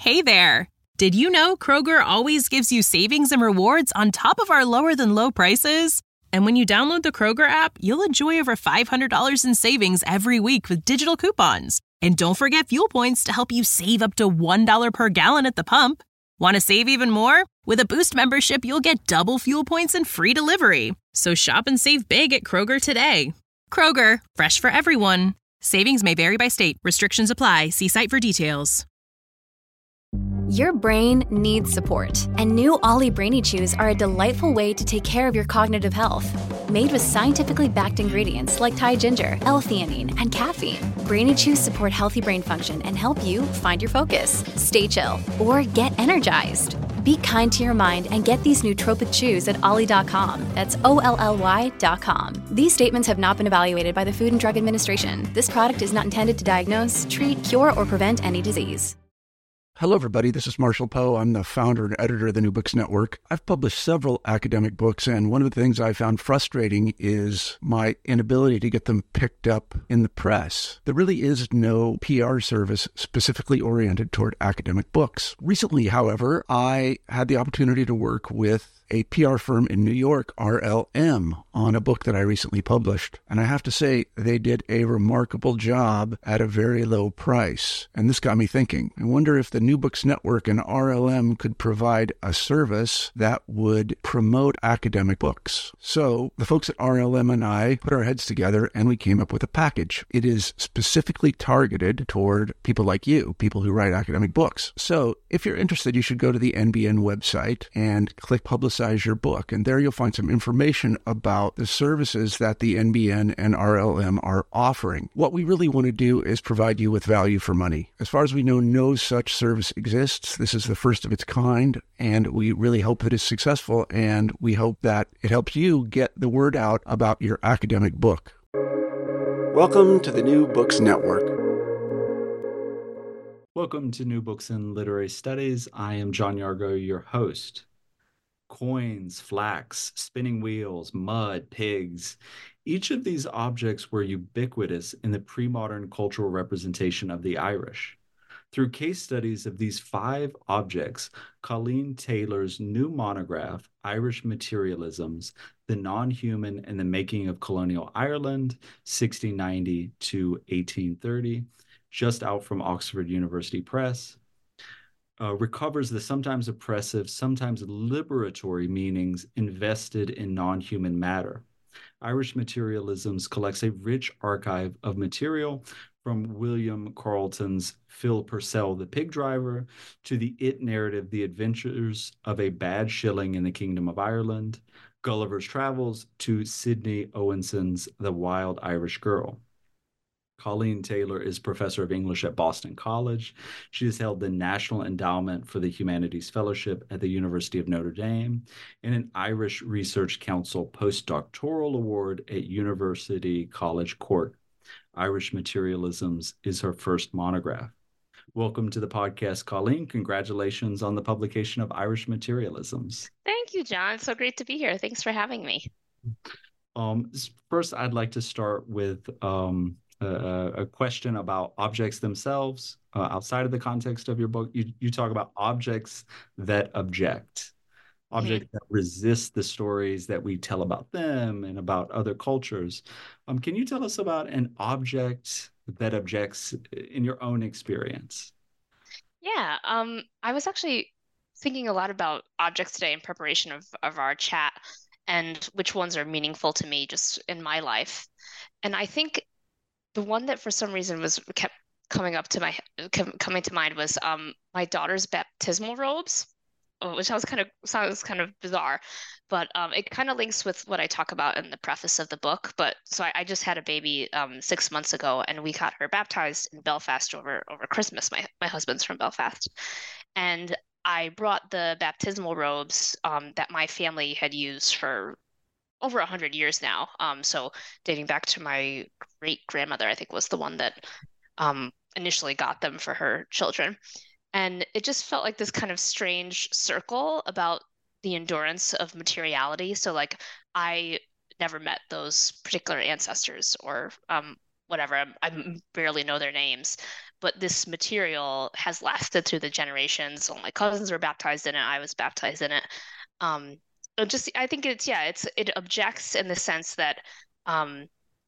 Hey there! Did you know Kroger always gives you savings and rewards on top of our lower-than-low prices? And when you download the Kroger app, you'll enjoy over $500 in savings every week with digital coupons. And don't forget fuel points to help you save up to $1 per gallon at the pump. Want to save even more? With a Boost membership, you'll get double fuel points and free delivery. So shop and save big at Kroger today. Kroger, fresh for everyone. Savings may vary by state. Restrictions apply. See site for details. Your brain needs support, and new Ollie Brainy Chews are a delightful way to take care of your cognitive health. Made with scientifically backed ingredients like Thai ginger, L-theanine, and caffeine, Brainy Chews support healthy brain function and help you find your focus, stay chill, or get energized. Be kind to your mind and get these nootropic chews at ollie.com. That's OLLY.com. These statements have not been evaluated by the Food and Drug Administration. This product is not intended to diagnose, treat, cure, or prevent any disease. Hello, everybody. This is Marshall Poe. I'm the founder and editor of the New Books Network. I've published several academic books, and one of the things I found frustrating is my inability to get them picked up in the press. There really is no PR service specifically oriented toward academic books. Recently, however, I had the opportunity to work with a PR firm in New York, RLM, on a book that I recently published. And I have to say, they did a remarkable job at a very low price. And this got me thinking. I wonder if the New Books Network and RLM could provide a service that would promote academic books. So the folks at RLM and I put our heads together and we came up with a package. It is specifically targeted toward people like you, people who write academic books. So if you're interested, you should go to the NBN website and click Publicize Your Book. And there you'll find some information about the services that the NBN and RLM are offering. What we really want to do is provide you with value for money. As far as we know, no such service exists. This is the first of its kind, and we really hope that it's successful, and we hope that it helps you get the word out about your academic book. Welcome to the New Books Network. Welcome to New Books in Literary Studies. I am John Yargo, your host. Coins, flax, spinning wheels, mud, pigs. Each of these objects were ubiquitous in the pre-modern cultural representation of the Irish. Through case studies of these 5 objects, Colleen Taylor's new monograph, Irish Materialisms, The Non-Human and the Making of Colonial Ireland, 1690 to 1830, just out from Oxford University Press, recovers the sometimes oppressive, sometimes liberatory meanings invested in non-human matter. Irish Materialisms collects a rich archive of material from William Carleton's Phil Purcell, the Pig Driver, to the It narrative, The Adventures of a Bad Shilling in the Kingdom of Ireland, Gulliver's Travels, to Sidney Owenson's The Wild Irish Girl. Colleen Taylor is professor of English at Boston College. She has held the National Endowment for the Humanities Fellowship at the University of Notre Dame and an Irish Research Council postdoctoral award at University College Cork. Irish Materialisms is her first monograph. Welcome to the podcast, Colleen. Congratulations on the publication of Irish Materialisms. Thank you, John. So great to be here. Thanks for having me. First, I'd like to start with a question about objects themselves. Outside of the context of your book, you talk about objects that object, objects that resist the stories that we tell about them and about other cultures. Can you tell us about an object that objects in your own experience? Yeah, I was actually thinking a lot about objects today in preparation of our chat and which ones are meaningful to me just in my life. And I think the one that for some reason kept coming to mind was my daughter's baptismal robes, which sounds kind of bizarre, but it kind of links with what I talk about in the preface of the book. But so I just had a baby 6 months ago, and we got her baptized in Belfast over Christmas. My husband's from Belfast, and I brought the baptismal robes that my family had used for over 100 years now. So dating back to my great grandmother, I think was the one that initially got them for her children. And it just felt like this kind of strange circle about the endurance of materiality. So like I never met those particular ancestors or whatever. I barely know their names, but this material has lasted through the generations. All my cousins were baptized in it. I was baptized in it. I think it objects in the sense that, um,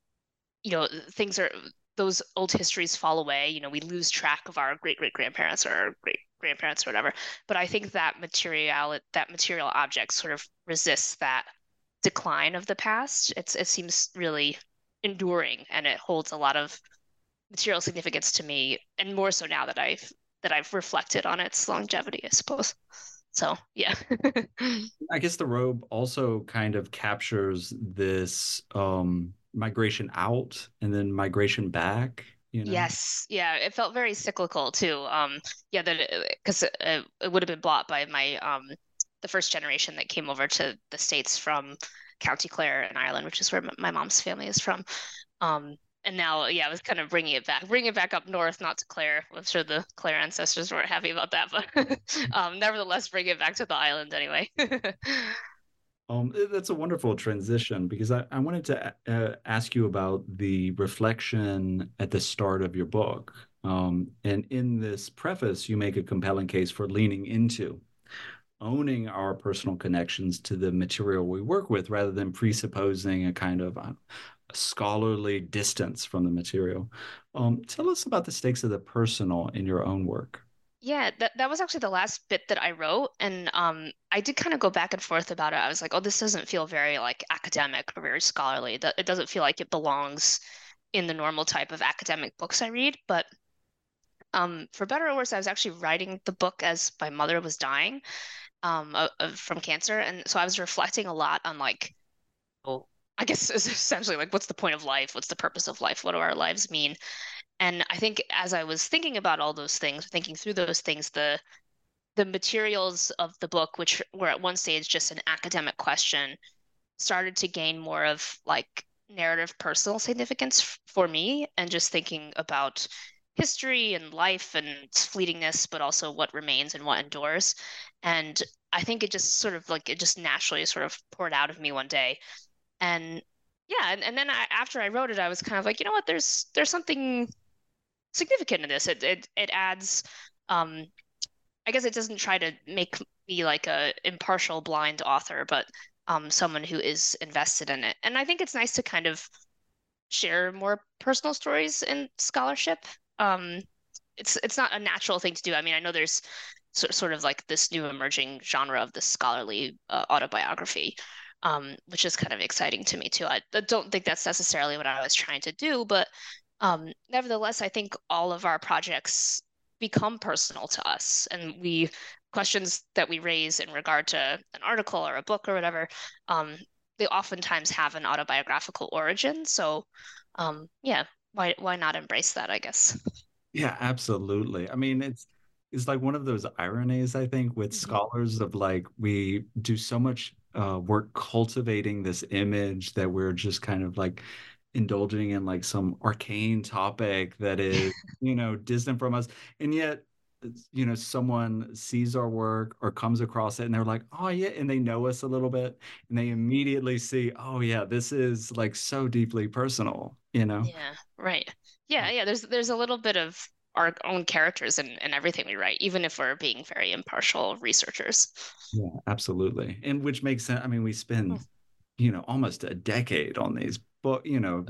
things are, those old histories fall away. We lose track of our great great grandparents or our great grandparents or whatever. But I think that material object sort of resists that decline of the past. It seems really enduring, and it holds a lot of material significance to me, and more so now that I've reflected on its longevity, I suppose. So yeah. I guess the robe also kind of captures this migration out and then migration back, Yes, yeah, it felt very cyclical too. Yeah, that because it would have been bought by my the first generation that came over to the States from County Clare in Ireland, which is where my mom's family is from. And now, yeah, I was kind of bringing it back up north, not to Clare. I'm sure the Clare ancestors weren't happy about that, but nevertheless, bring it back to the island anyway. That's a wonderful transition because I wanted to ask you about the reflection at the start of your book. And in this preface, you make a compelling case for leaning into owning our personal connections to the material we work with rather than presupposing a kind of scholarly distance from the material. Tell us about the stakes of the personal in your own work. Yeah, that was actually the last bit that I wrote, and I did kind of go back and forth about it. I was like, oh, this doesn't feel very like academic or very scholarly. That it doesn't feel like it belongs in the normal type of academic books I read. But for better or worse, I was actually writing the book as my mother was dying from cancer, and so I was reflecting a lot on like, well, I guess it's essentially like, what's the point of life? What's the purpose of life? What do our lives mean? And I think as I was thinking about all those things, thinking through those things, the materials of the book, which were at one stage just an academic question, started to gain more of like narrative personal significance for me, and just thinking about history and life and its fleetingness, but also what remains and what endures. And I think it just sort of like it just naturally sort of poured out of me one day. And yeah, and then after I wrote it, I was kind of like, you know what, there's something significant in this. It adds, I guess it doesn't try to make me like a impartial blind author, but someone who is invested in it. And I think it's nice to kind of share more personal stories in scholarship. It's not a natural thing to do. I mean, I know there's sort of like this new emerging genre of the scholarly autobiography, which is kind of exciting to me too. I don't think that's necessarily what I was trying to do, but nevertheless, I think all of our projects become personal to us, and questions that we raise in regard to an article or a book or whatever, they oftentimes have an autobiographical origin. So, yeah, why not embrace that, I guess. Yeah, absolutely. I mean, it's like one of those ironies, I think, with scholars of like we do so much work cultivating this image that we're just kind of like indulging in like some arcane topic that is, distant from us. And yet, someone sees our work or comes across it and they're like, oh yeah, and they know us a little bit and they immediately see, oh yeah, this is like so deeply personal. Yeah, right. Yeah. There's a little bit of our own characters in everything we write, even if we're being very impartial researchers. Yeah, absolutely. And which makes sense. I mean, we spend, almost a decade on these, but I know.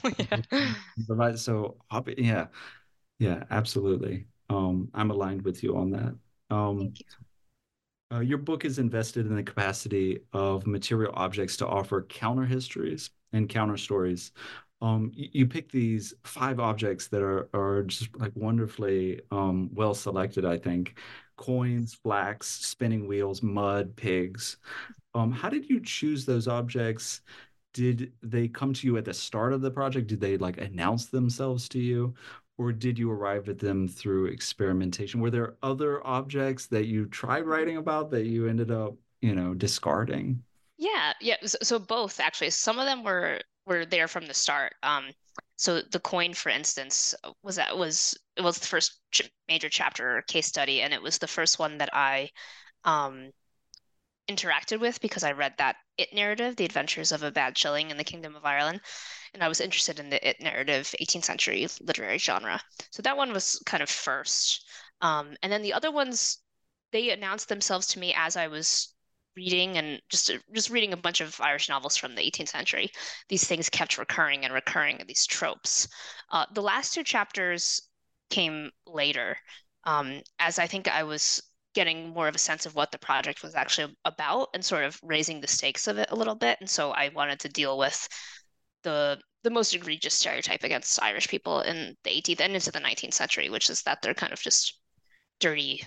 Yeah. So yeah, absolutely. I'm aligned with you on that. Thank you. Your book is invested in the capacity of material objects to offer counter histories and counter stories. You pick these 5 objects that are just like wonderfully well selected, I think. Coins, flax, spinning wheels, mud, pigs. How did you choose those objects? Did they come to you at the start of the project? Did they like announce themselves to you? Or did you arrive at them through experimentation? Were there other objects that you tried writing about that you ended up, discarding? Yeah. So both actually. Some of them were there from the start. So the coin, for instance, it was the first major chapter case study, and it was the first one that I interacted with because I read that It narrative, The Adventures of a Bad Shilling in the Kingdom of Ireland. And I was interested in the It narrative 18th century literary genre. So that one was kind of first. And then the other ones, they announced themselves to me as I was reading and just reading a bunch of Irish novels from the 18th century. These things kept recurring and recurring, these tropes. The last two chapters came later, as I think I was getting more of a sense of what the project was actually about and sort of raising the stakes of it a little bit. And so I wanted to deal with the most egregious stereotype against Irish people in the 18th and into the 19th century, which is that they're kind of just dirty,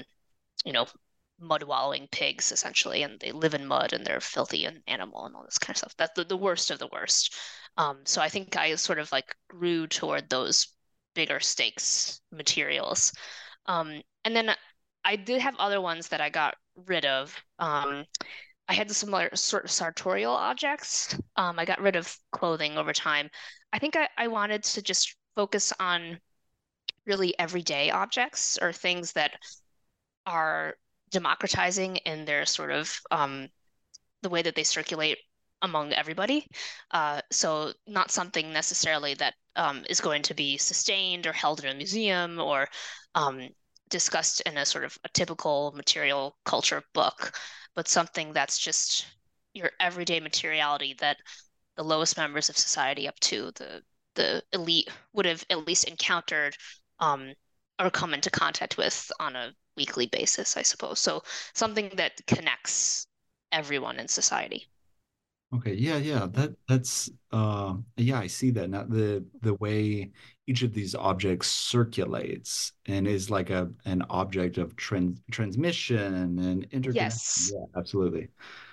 mud wallowing pigs essentially, and they live in mud and they're filthy and animal and all this kind of stuff. That's the worst of the worst. So I think I sort of like grew toward those bigger stakes materials. And then I did have other ones that I got rid of. I had some sort of sartorial objects. I got rid of clothing over time. I think I wanted to just focus on really everyday objects or things that are democratizing in their sort of the way that they circulate among everybody. So not something necessarily that is going to be sustained or held in a museum or discussed in a sort of a typical material culture book, but something that's just your everyday materiality that the lowest members of society up to the elite would have at least encountered or come into contact with on a weekly basis, I suppose. So something that connects everyone in society. Okay, yeah. That's yeah, I see that now. The way each of these objects circulates and is like an object of transmission and interconnection. Yes. Yeah, absolutely.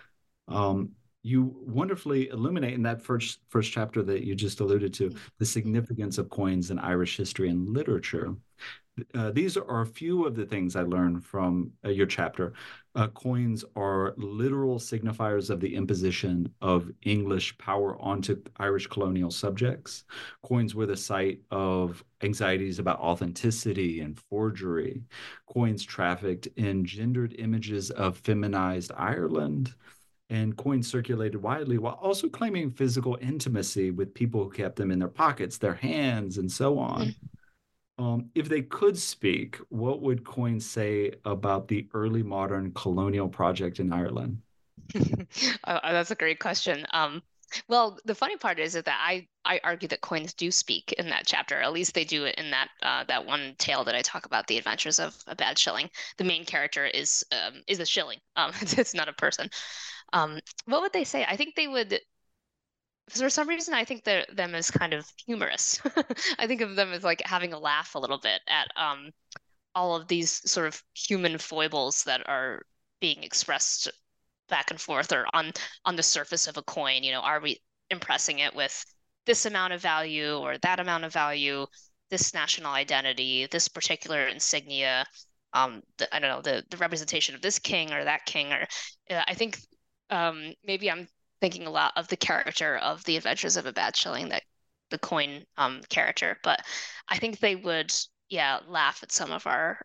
You wonderfully illuminate in that first chapter that you just alluded to the significance of coins in Irish history and literature. These are a few of the things I learned from your chapter. Coins are literal signifiers of the imposition of English power onto Irish colonial subjects. Coins were the site of anxieties about authenticity and forgery. Coins trafficked in gendered images of feminized Ireland. And coins circulated widely while also claiming physical intimacy with people who kept them in their pockets, their hands, and so on. If they could speak, what would coins say about the early modern colonial project in Ireland? That's a great question. Well, the funny part is that I argue that coins do speak in that chapter. At least they do it in that one tale that I talk about, The Adventures of a Bad Shilling. The main character is a shilling. It's not a person. What would they say? I think they would. For some reason, I think them as kind of humorous. I think of them as like having a laugh a little bit at all of these sort of human foibles that are being expressed back and forth or on the surface of a coin. Are we impressing it with this amount of value or that amount of value, this national identity, this particular insignia, I don't know, the representation of this king or that king, or I think maybe I'm thinking a lot of the character of The Adventures of a Bad Shilling, that the coin character, but I think they would, laugh at some of our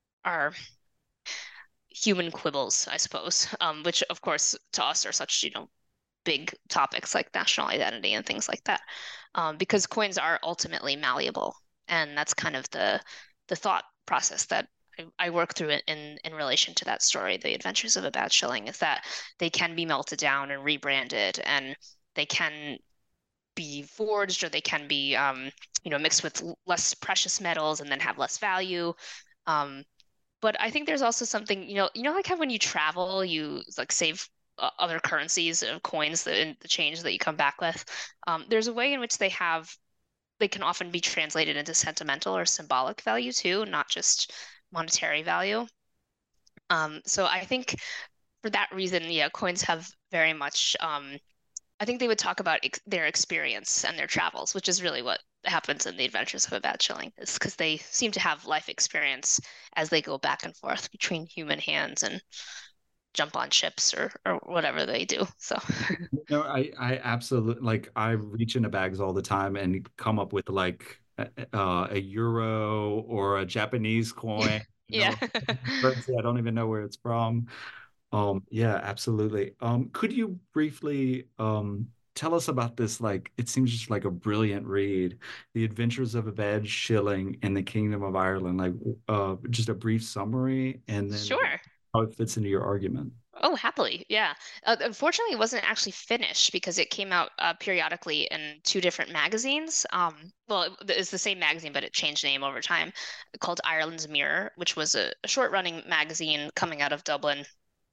human quibbles, I suppose, which of course to us are such, big topics like national identity and things like that, because coins are ultimately malleable, and that's kind of the thought process that I work through it in relation to that story, The Adventures of a Bad Shilling, is that they can be melted down and rebranded, and they can be forged, or they can be mixed with less precious metals and then have less value. But I think there's also something, like how when you travel, you like save other currencies of coins, the change that you come back with. There's a way in which they can often be translated into sentimental or symbolic value too, not just monetary value. So I think for that reason, coins have very much, I think they would talk about their experience and their travels, which is really what happens in The Adventures of a Bad Shilling, is because they seem to have life experience as they go back and forth between human hands and jump on ships or whatever they do. So No, I absolutely, like, I reach into bags all the time and come up with like a euro or a Japanese coin. yeah. Currency I don't even know where it's from. Yeah, absolutely. Could you briefly tell us about this? Like, it seems just like a brilliant read, The Adventures of Abed Shilling in the Kingdom of Ireland. Like, just a brief summary, and then Sure. how it fits into your argument. Oh, happily. Yeah. Unfortunately, it wasn't actually finished because it came out periodically in two different magazines. Well, it's the same magazine, but it changed name over time, called Ireland's Mirror, which was a short-running magazine coming out of Dublin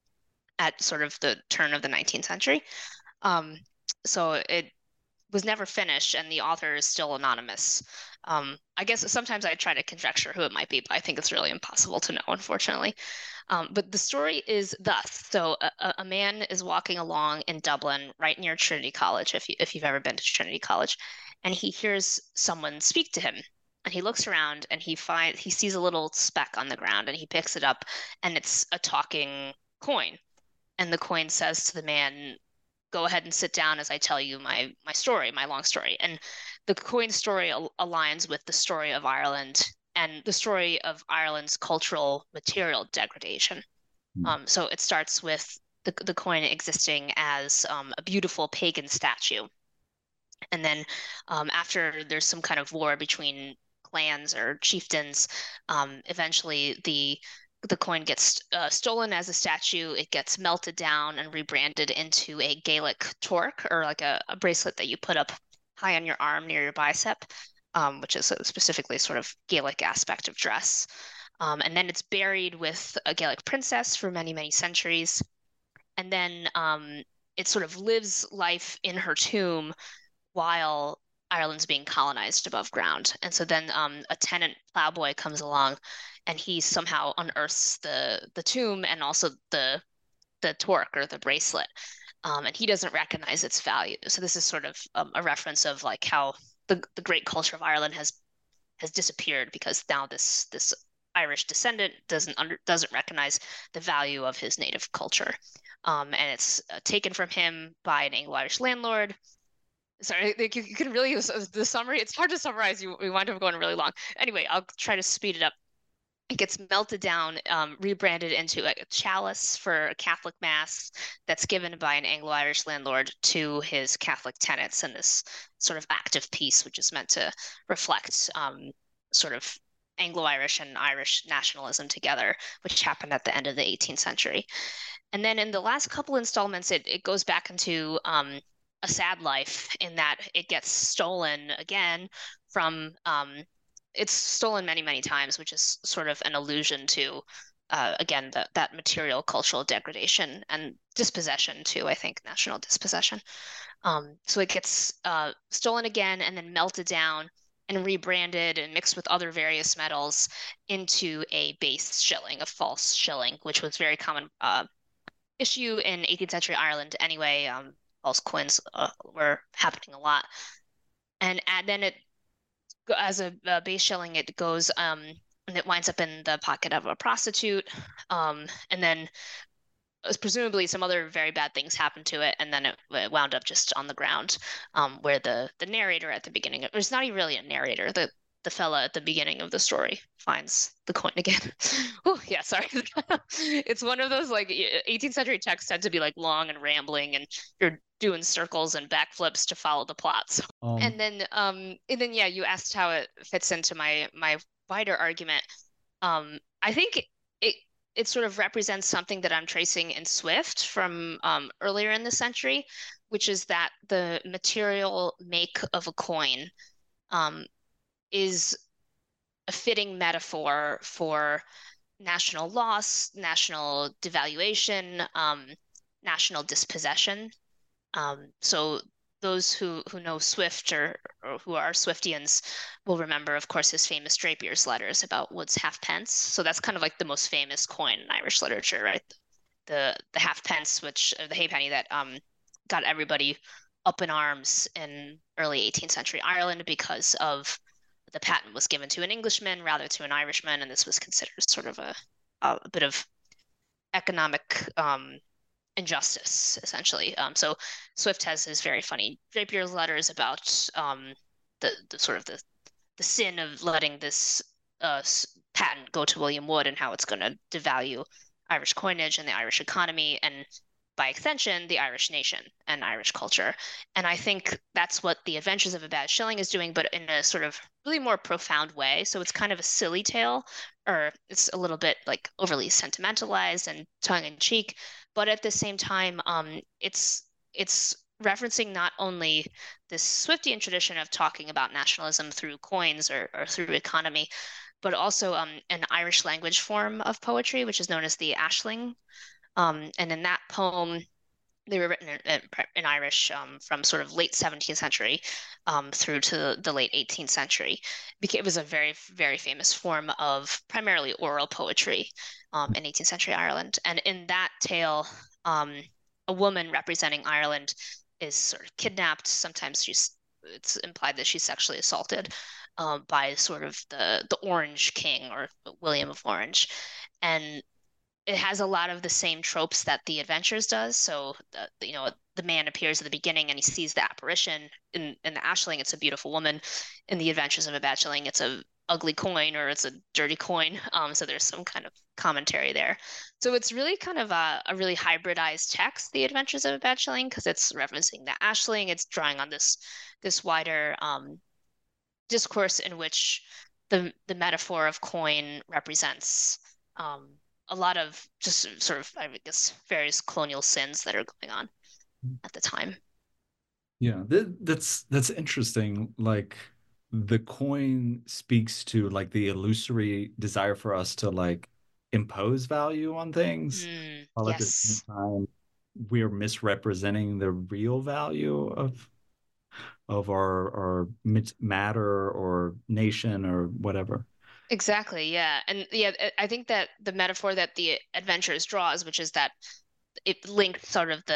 at sort of the turn of the 19th century. Um, so it was never finished, and the author is still anonymous. I guess sometimes I try to conjecture who it might be, but I think it's really impossible to know, unfortunately. But the story is thus. So a man is walking along in Dublin, right near Trinity College, if you've ever been to Trinity College, and he hears someone speak to him. And he looks around and he sees a little speck on the ground and he picks it up, and it's a talking coin. And the coin says to the man, "Go ahead and sit down as I tell you my story, my long story." And the coin story aligns with the story of Ireland and the story of Ireland's cultural material degradation. So it starts with the coin existing as a beautiful pagan statue. And then after there's some kind of war between clans or chieftains, eventually the coin gets stolen as a statue. It gets melted down and rebranded into a Gaelic torque, or like a bracelet that you put up high on your arm near your bicep, which is specifically sort of Gaelic aspect of dress. And then it's buried with a Gaelic princess for many, many centuries. And then it sort of lives life in her tomb while Ireland's being colonized above ground. And so then a tenant plowboy comes along and he somehow unearths the tomb and also the torque or the bracelet. And he doesn't recognize its value. So this is sort of a reference of like how the great culture of Ireland has disappeared because now this Irish descendant doesn't recognize the value of his native culture. And it's taken from him by an Anglo-Irish landlord. Sorry, you can really use the summary. It's hard to summarize. We wind up going really long. Anyway, I'll try to speed it up. It gets melted down, rebranded into a chalice for a Catholic mass that's given by an Anglo-Irish landlord to his Catholic tenants in this sort of act of peace, which is meant to reflect sort of Anglo-Irish and Irish nationalism together, which happened at the end of the 18th century. And then in the last couple installments, it goes back into a sad life in that it gets stolen again from it's stolen many, many times, which is sort of an allusion to again that material cultural degradation and dispossession too, I think, national dispossession. So it gets stolen again and then melted down and rebranded and mixed with other various metals into a base shilling, a false shilling, which was very common issue in 18th century Ireland anyway. False coins were happening a lot. And then it, as a base shilling, it goes and it winds up in the pocket of a prostitute. And then presumably some other very bad things happened to it, and then it wound up just on the ground, where the narrator at the beginning, there's not even really a narrator, the fella at the beginning of the story finds the coin again. Oh yeah, sorry. It's one of those like 18th century texts tend to be like long and rambling, and you're doing circles and backflips to follow the plot. So, and then yeah, you asked how it fits into my wider argument. I think it sort of represents something that I'm tracing in Swift from earlier in the century, which is that the material make of a coin is a fitting metaphor for national loss, national devaluation, national dispossession. So those who know Swift or who are Swiftians will remember, of course, his famous Drapier's letters about Wood's halfpence. So that's kind of like the most famous coin in Irish literature, right? The halfpence, which the halfpenny that got everybody up in arms in early 18th century Ireland because of the patent was given to an Englishman rather to an Irishman, and this was considered sort of a bit of economic injustice, essentially. So Swift has his very funny Drapier's letters about the sort of the sin of letting this patent go to William Wood and how it's going to devalue Irish coinage and the Irish economy, and by extension, the Irish nation and Irish culture. And I think that's what The Adventures of a Bad Shilling is doing, but in a sort of really more profound way. So it's kind of a silly tale, or it's a little bit like overly sentimentalized and tongue in cheek, but at the same time, it's referencing not only this Swiftian tradition of talking about nationalism through coins or through economy, but also an Irish language form of poetry, which is known as the Ashling. And in that poem, they were written in Irish from sort of late 17th century through to the late 18th century. It was a very, very famous form of primarily oral poetry in 18th century Ireland. And in that tale, a woman representing Ireland is sort of kidnapped. Sometimes it's implied that she's sexually assaulted by sort of the Orange King, or William of Orange. And it has a lot of the same tropes that The Adventures does. So, the man appears at the beginning and he sees the apparition. In the Ashling, it's a beautiful woman. In The Adventures of a Bad Shilling, it's a ugly coin, or it's a dirty coin. So there's some kind of commentary there. So it's really kind of a really hybridized text, The Adventures of a Bad Shilling, because it's referencing the Ashling. It's drawing on this wider discourse in which the metaphor of coin represents a lot of just sort of, I guess, various colonial sins that are going on at the time. Yeah, that's interesting. Like the coin speaks to like the illusory desire for us to like impose value on things, while at the same Yes, time we're misrepresenting the real value of our matter or nation or whatever. exactly. Yeah. And yeah, I think that the metaphor that The Adventures draws, which is that it links sort of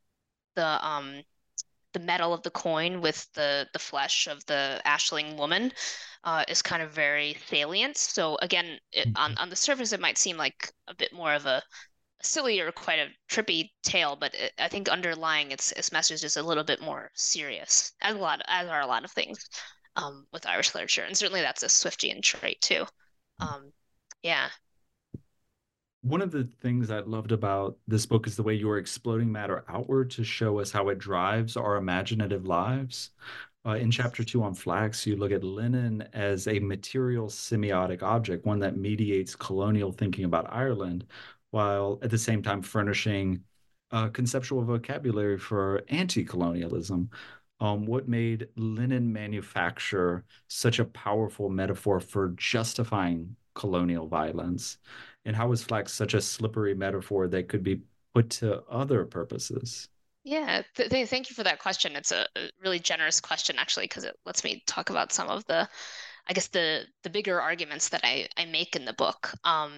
the metal of the coin with the flesh of the Ashling woman, is kind of very salient. So again, on the surface, it might seem like a bit more of a silly or quite a trippy tale, but I think underlying its message is a little bit more serious, as are a lot of things with Irish literature, and certainly that's a Swiftian trait too. Um, yeah. One of the things I loved about this book is the way you're exploding matter outward to show us how it drives our imaginative lives. In chapter 2 on flax, you look at linen as a material semiotic object, one that mediates colonial thinking about Ireland, while at the same time furnishing conceptual vocabulary for anti-colonialism. What made linen manufacture such a powerful metaphor for justifying colonial violence? And how is flax such a slippery metaphor that could be put to other purposes? Yeah, thank you for that question. It's a really generous question, actually, because it lets me talk about some of I guess the bigger arguments that I make in the book.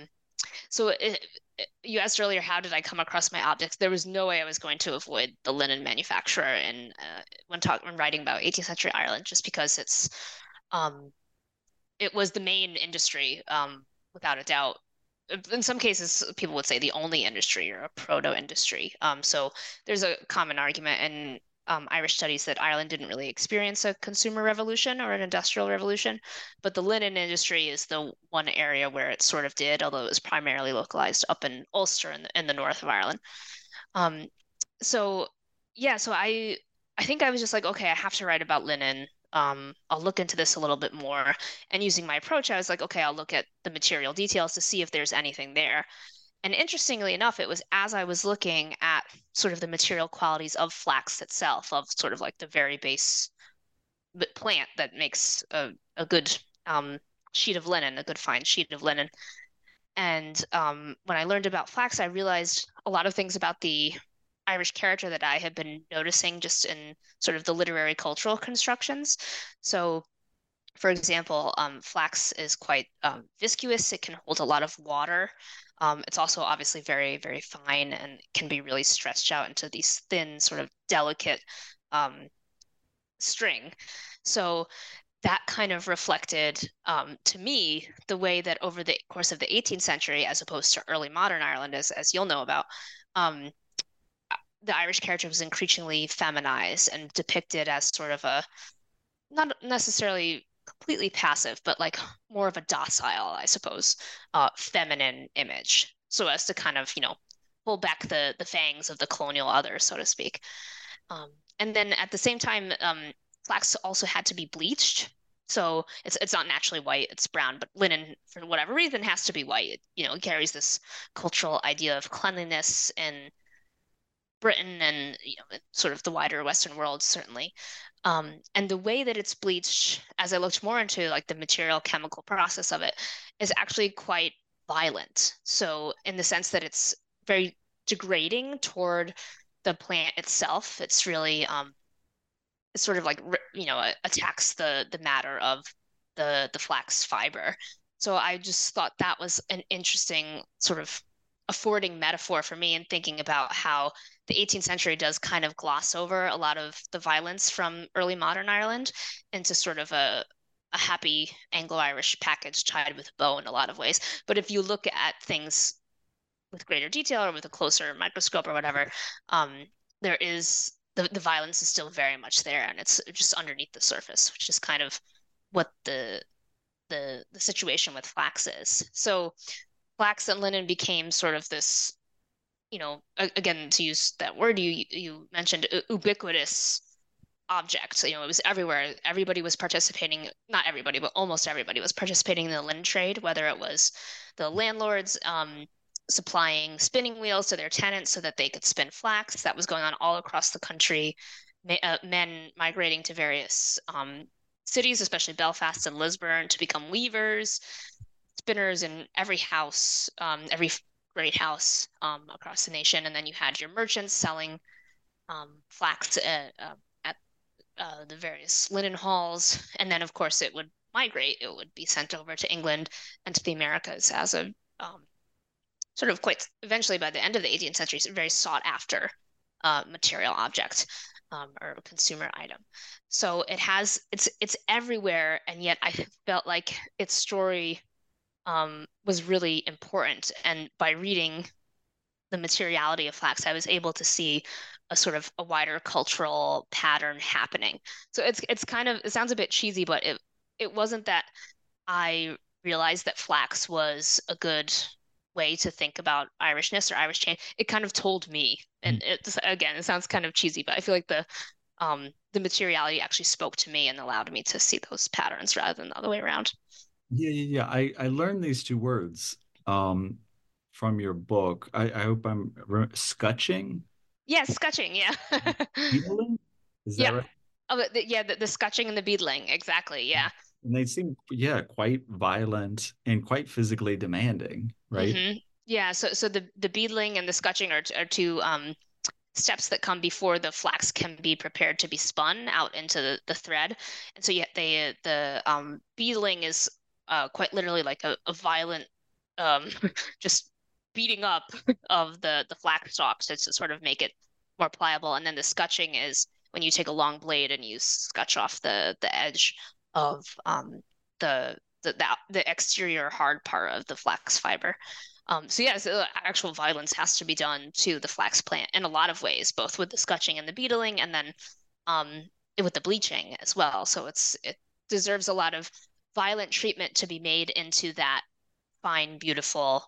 So you asked earlier, how did I come across my objects? There was no way I was going to avoid the linen manufacturer, and when writing about 18th century Ireland, just because um, it was the main industry, without a doubt. In some cases, people would say the only industry or a proto industry. So there's a common argument in Irish studies that Ireland didn't really experience a consumer revolution or an industrial revolution, but the linen industry is the one area where it sort of did, although it was primarily localized up in Ulster in the north of Ireland. Um, so yeah, so I think I was just like, okay, I have to write about linen. I'll look into this a little bit more. And using my approach, I was like, okay, I'll look at the material details to see if there's anything there. And interestingly enough, it was as I was looking at sort of the material qualities of flax itself, of sort of like the very base plant that makes a good sheet of linen, a good fine sheet of linen. And when I learned about flax, I realized a lot of things about the Irish character that I had been noticing just in sort of the literary cultural constructions. So, for example, flax is quite viscous. It can hold a lot of water. It's also obviously very, very fine and can be really stretched out into these thin, sort of delicate string. So that kind of reflected to me the way that over the course of the 18th century, as opposed to early modern Ireland, as you'll know about, um, the Irish character was increasingly feminized and depicted as sort of a not necessarily completely passive, but like more of a docile, I suppose, feminine image. so as to kind of, pull back the fangs of the colonial other, so to speak. And then at the same time, flax also had to be bleached. So it's not naturally white, it's brown, but linen, for whatever reason, has to be white. It carries this cultural idea of cleanliness in Britain and sort of the wider Western world, certainly. And the way that it's bleached, as I looked more into like the material chemical process of it, is actually quite violent. So in the sense that it's very degrading toward the plant itself, it's really it's sort of like attacks the matter of the flax fiber. So I just thought that was an interesting sort of affording metaphor for me in thinking about how the 18th century does kind of gloss over a lot of the violence from early modern Ireland into sort of a happy Anglo-Irish package tied with a bow in a lot of ways. But if you look at things with greater detail or with a closer microscope or whatever, there is the violence is still very much there, and it's just underneath the surface, which is kind of what the situation with flax is. So flax and linen became sort of this, again, to use that word you mentioned, ubiquitous object. It was everywhere. Everybody was participating, not everybody, but almost everybody was participating in the linen trade, whether it was the landlords supplying spinning wheels to their tenants so that they could spin flax. That was going on all across the country. Men migrating to various cities, especially Belfast and Lisburn, to become weavers, spinners in every house, every great house across the nation. And then you had your merchants selling flax at the various linen halls. And then, of course, it would migrate. It would be sent over to England and to the Americas as a sort of quite eventually, by the end of the 18th century, very sought after material object or consumer item. So it's everywhere, and yet I felt like its story was really important. And by reading the materiality of flax, I was able to see a sort of a wider cultural pattern happening. So it's kind of, it sounds a bit cheesy, but it wasn't that I realized that flax was a good way to think about Irishness or Irish change. It kind of told me, and it sounds kind of cheesy, but I feel like the materiality actually spoke to me and allowed me to see those patterns rather than the other way around. Yeah. I learned these two words from your book. I hope I'm scutching. Yeah, scutching. Yeah. Beetling? Is that right? Oh, the scutching and the beetling. Exactly. Yeah. And they seem, quite violent and quite physically demanding, right? Mm-hmm. Yeah. So the beetling and the scutching are two steps that come before the flax can be prepared to be spun out into the thread. And so the beetling is quite literally like a violent just beating up of the flax stalks to sort of make it more pliable. And then the scutching is when you take a long blade and you scutch off the edge of the exterior hard part of the flax fiber. So actual violence has to be done to the flax plant in a lot of ways, both with the scutching and the beetling, and then with the bleaching as well. So it deserves a lot of violent treatment to be made into that fine, beautiful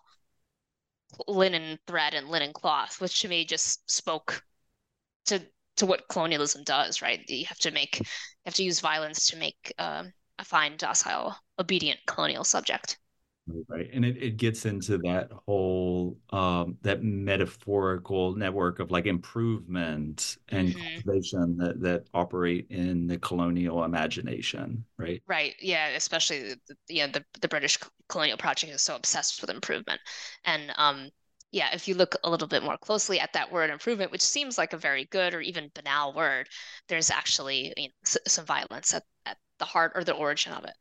linen thread and linen cloth, which to me just spoke to what colonialism does, right? You have to use violence to make a fine, docile, obedient colonial subject. Right. And it gets into that whole that metaphorical network of like improvement and cultivation that operate in the colonial imagination, right? Right. Yeah. Especially the British colonial project is so obsessed with improvement. And if you look a little bit more closely at that word improvement, which seems like a very good or even banal word, there's actually some violence at the heart or the origin of it.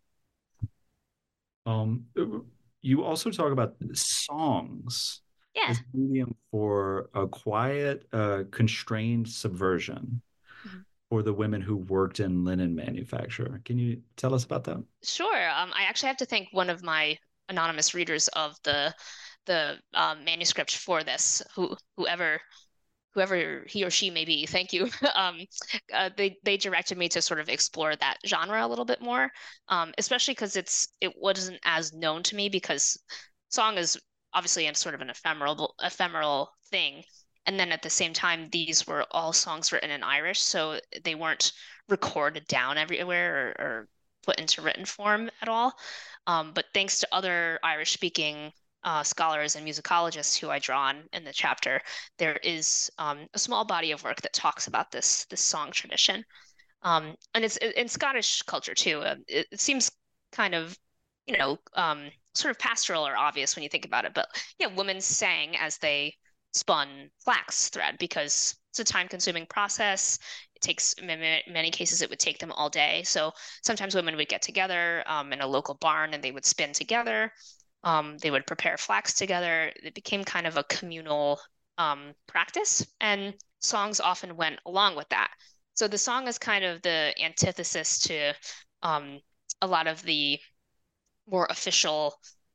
You also talk about songs as a medium for a quiet, constrained subversion for the women who worked in linen manufacture. Can you tell us about that? Sure. I actually have to thank one of my anonymous readers of the manuscript for this, whoever he or she may be. Thank you. They directed me to sort of explore that genre a little bit more, especially because it wasn't as known to me, because song is obviously in sort of an ephemeral thing. And then at the same time, these were all songs written in Irish, so they weren't recorded down everywhere or put into written form at all. But thanks to other Irish-speaking scholars and musicologists who I draw on in the chapter, there is a small body of work that talks about this song tradition. And it's in Scottish culture too. It seems kind of, sort of pastoral or obvious when you think about it. But yeah, women sang as they spun flax thread because it's a time-consuming process. It takes, in many cases, it would take them all day. So sometimes women would get together in a local barn and they would spin together. They would prepare flax together. It became kind of a communal practice, and songs often went along with that. So the song is kind of the antithesis to a lot of the more official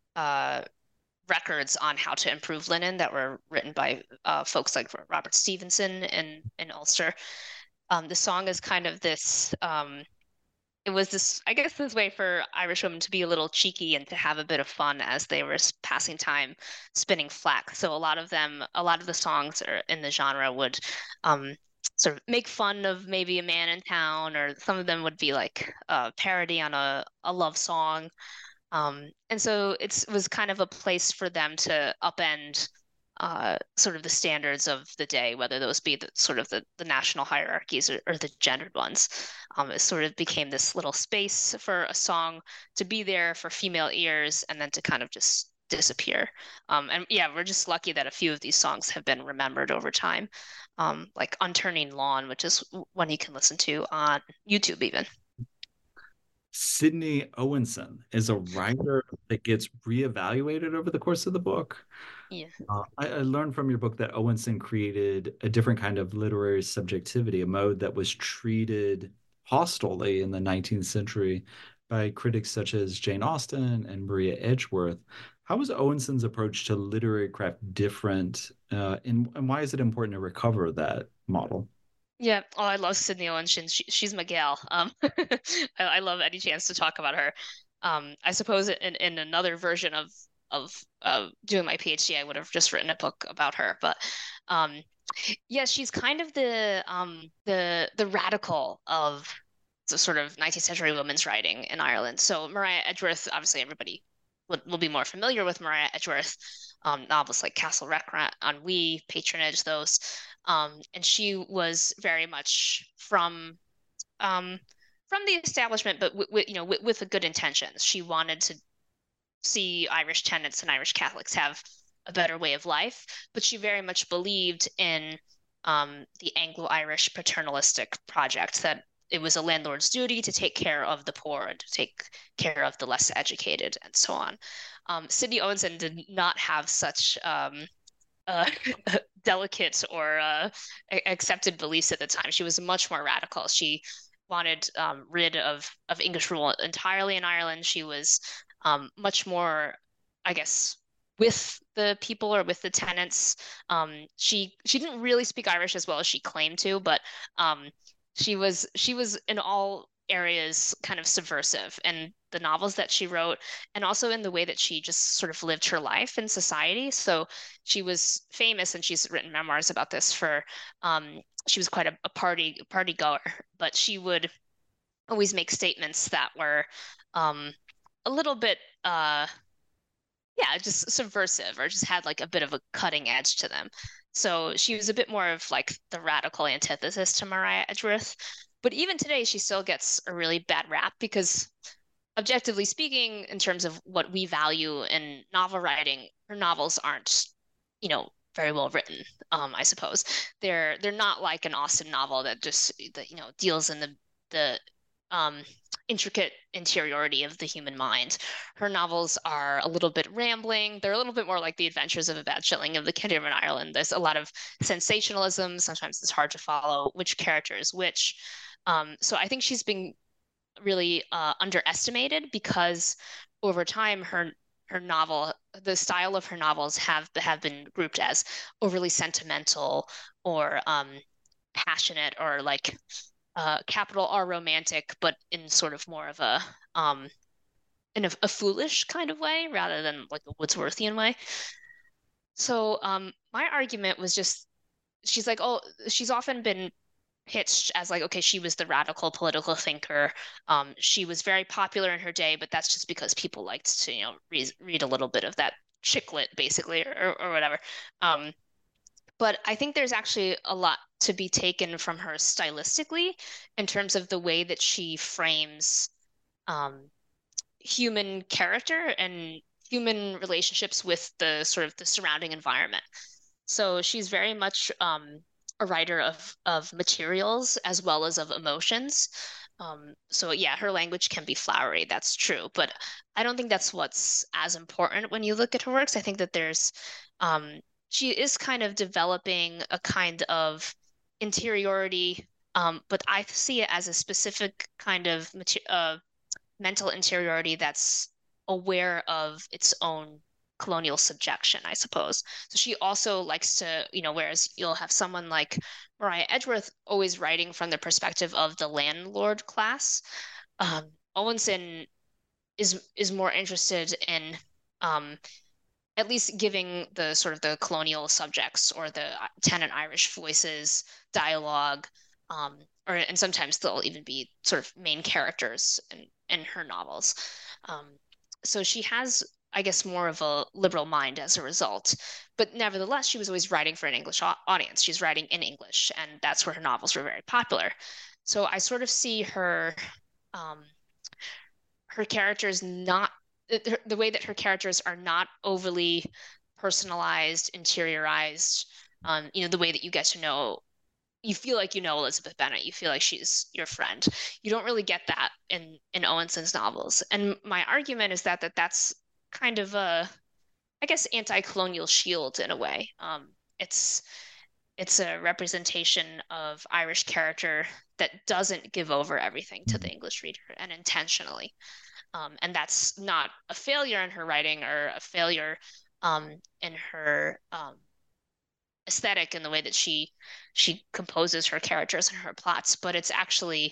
records on how to improve linen that were written by folks like Robert Stevenson in Ulster. The song is kind of this, it was this, I guess, this way for Irish women to be a little cheeky and to have a bit of fun as they were passing time spinning flax. So a lot of the songs in the genre would sort of make fun of maybe a man in town, or some of them would be like a parody on a love song. And so it was kind of a place for them to upend sort of the standards of the day, whether those be the national hierarchies or the gendered ones. It sort of became this little space for a song to be there for female ears and then to kind of just disappear. And yeah, we're just lucky that a few of these songs have been remembered over time, like Unturning Lawn, which is one you can listen to on YouTube even. Sydney Owenson is a writer that gets reevaluated over the course of the book. Yeah. I learned from your book that Owenson created a different kind of literary subjectivity, a mode that was treated hostilely in the 19th century by critics such as Jane Austen and Maria Edgeworth. How was Owenson's approach to literary craft different, and why is it important to recover that model? Yeah, oh, I love Sydney Owenson. She's my gal. I love any chance to talk about her. I suppose in another version of doing my PhD, I would have just written a book about her. But yeah, she's kind of the radical of the sort of 19th century women's writing in Ireland. So Maria Edgeworth, obviously everybody will be more familiar with Maria Edgeworth. Novels like Castle Recreant, Ennui, Patronage, those. And she was very much from the establishment, but with a good intentions. She wanted to see Irish tenants and Irish Catholics have a better way of life, but she very much believed in the Anglo-Irish paternalistic project, that it was a landlord's duty to take care of the poor and to take care of the less educated and so on. Sydney Owenson did not have such delicate or accepted beliefs at the time. She was much more radical. She wanted rid of English rule entirely in Ireland. She was much more, I guess, with the people or with the tenants. She didn't really speak Irish as well as she claimed to, but she was in all areas kind of subversive in the novels that she wrote, and also in the way that she just sort of lived her life in society. So she was famous, and she's written memoirs about this for she was quite a party goer, but she would always make statements that were a little bit just subversive, or just had like a bit of a cutting edge to them. So she was a bit more of like the radical antithesis to Maria Edgeworth. But even today, she still gets a really bad rap because, objectively speaking, in terms of what we value in novel writing, her novels aren't, very well written. I suppose they're not like an Austen novel that just deals in the intricate interiority of the human mind. Her novels are a little bit rambling. They're a little bit more like The Adventures of a Bad Shilling of the Kingdom of Ireland. There's a lot of sensationalism. Sometimes it's hard to follow which character is which. So I think she's been really underestimated because over time her novel, the style of her novels have been grouped as overly sentimental or passionate, or like capital R romantic, but in sort of more of a foolish kind of way rather than like a Wordsworthian way. So my argument was just she's like, oh, she's often been pitched as like, okay, she was the radical political thinker. She was very popular in her day, but that's just because people liked to, read a little bit of that chick lit, basically, or whatever. Um, but I think there's actually a lot to be taken from her stylistically in terms of the way that she frames um, human character and human relationships with the sort of the surrounding environment. So she's very much a writer of materials as well as of emotions. So yeah, her language can be flowery, that's true, but I don't think that's what's as important when you look at her works. I think that there's she is kind of developing a kind of interiority, but I see it as a specific kind of mental interiority that's aware of its own colonial subjection, I suppose. So she also likes to, whereas you'll have someone like Mariah Edgeworth always writing from the perspective of the landlord class, Owenson is more interested in at least giving the sort of the colonial subjects or the tenant Irish voices dialogue, and sometimes they'll even be sort of main characters in her novels. Um, so she has, I guess, more of a liberal mind as a result. But nevertheless, she was always writing for an English audience. She's writing in English, and that's where her novels were very popular. So I sort of see um, her characters not the way that her characters are not overly personalized, interiorized. The way that you get to know, you feel like you know Elizabeth Bennet, you feel like she's your friend. You don't really get that in Owenson's novels. And my argument is that's kind of a, I guess, anti-colonial shield in a way. It's it's a representation of Irish character that doesn't give over everything to the English reader and intentionally. And that's not a failure in her writing or a failure in her aesthetic in the way that she composes her characters and her plots, but it's actually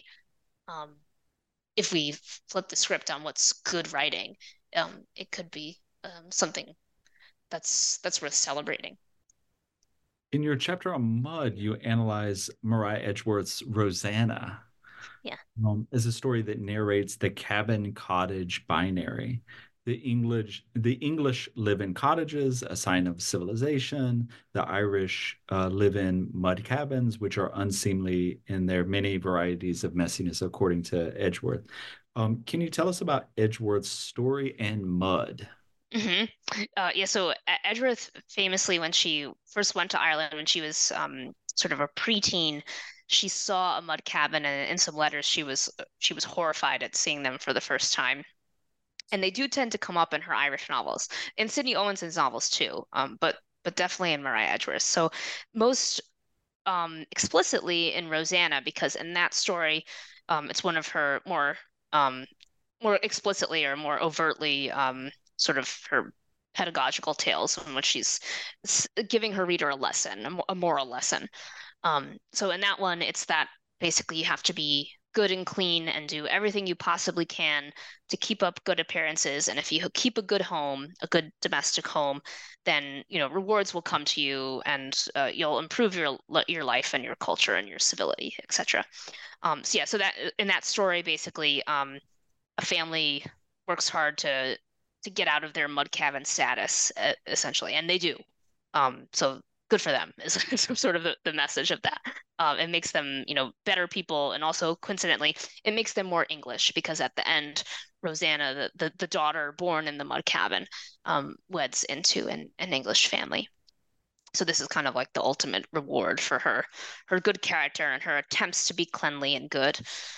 if we flip the script on what's good writing, it could be something that's worth celebrating. In your chapter on Mud, you analyze Mariah Edgeworth's Rosanna. Yeah. As a story that narrates the cabin cottage binary. The English live in cottages, a sign of civilization. The Irish live in mud cabins, which are unseemly in their many varieties of messiness, according to Edgeworth. Can you tell us about Edgeworth's story and Mud? Mm-hmm. Yeah, so Edgeworth famously, when she first went to Ireland, when she was sort of a preteen, she saw a mud cabin, and in some letters, she was horrified at seeing them for the first time. And they do tend to come up in her Irish novels, in Sydney Owenson's novels too, but definitely in Mariah Edgeworth. So most explicitly in Rosanna, because in that story, it's one of her more explicitly or more overtly sort of her pedagogical tales in which she's giving her reader a lesson, a moral lesson. So in that one, it's that basically you have to be good and clean and do everything you possibly can to keep up good appearances. And if you keep a good home, a good domestic home, then rewards will come to you, and you'll improve your life and your culture and your civility, etc. So yeah, so that in that story, basically, a family works hard to get out of their mud cabin status, essentially, and they do. So good for them is sort of the message of that. It makes them, better people, and also coincidentally, it makes them more English because at the end, Rosanna, the daughter born in the mud cabin, weds into an English family. So this is kind of like the ultimate reward for her good character and her attempts to be cleanly and good.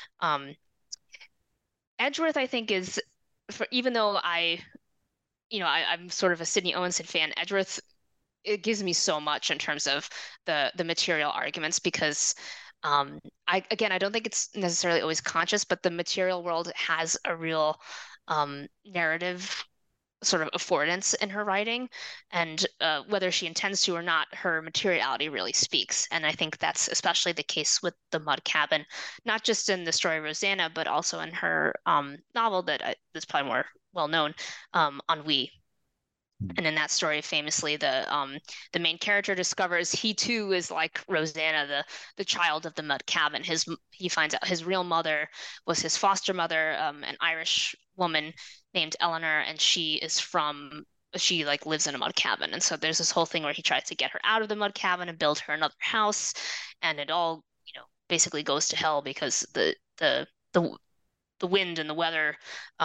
Edgeworth, I think, is even though I'm sort of a Sydney Owenson fan, Edgeworth, it gives me so much in terms of the material arguments because I don't think it's necessarily always conscious, but the material world has a real narrative sort of affordance in her writing, and whether she intends to or not, her materiality really speaks. And I think that's especially the case with the mud cabin, not just in the story Rosanna, but also in her novel that's probably more well known, Ennui. And in that story, famously, the main character discovers he too is like Rosanna, the child of the mud cabin. He finds out his real mother was his foster mother, an Irish woman named Eleanor, and she like lives in a mud cabin. And so there's this whole thing where he tries to get her out of the mud cabin and build her another house, and it all, basically goes to hell because the wind and the weather